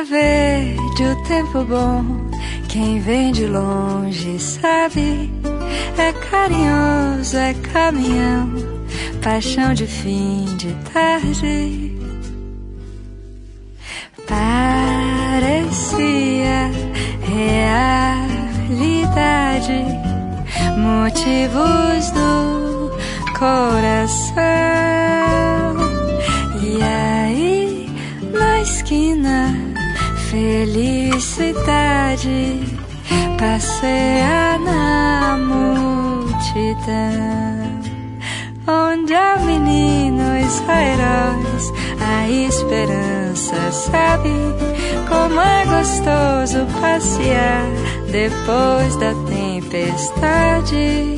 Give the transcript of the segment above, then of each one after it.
Estrada verde, o tempo bom, quem vem de longe sabe. É carinhoso, é caminhão, paixão de fim de tarde. Parecia realidade, motivos do coração. E aí, na esquina, felicidade passeia na multidão, onde há meninos, há heróis, a esperança sabe como é gostoso passear depois da tempestade.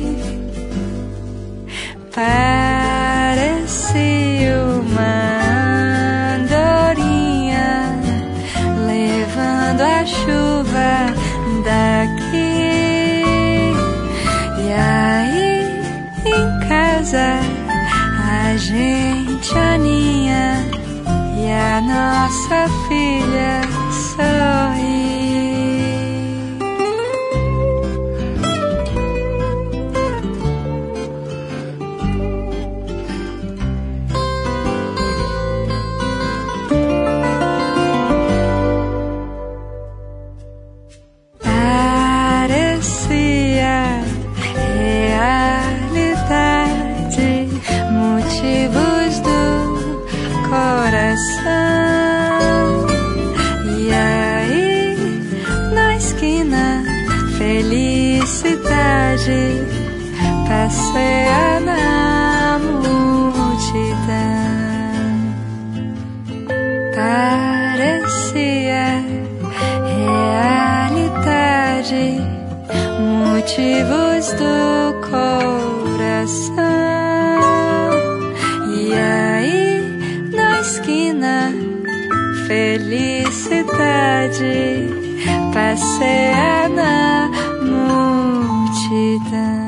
Parecia uma andorinha levando a chuva daqui. E aí em casa a gente aninha e a nossa filha sorri. Parecia realidade, motivos do coração. E aí, na esquina, felicidade passeia na multidão. Parecia realidade, motivos do coração. E aí, na esquina, felicidade passeia na multidão.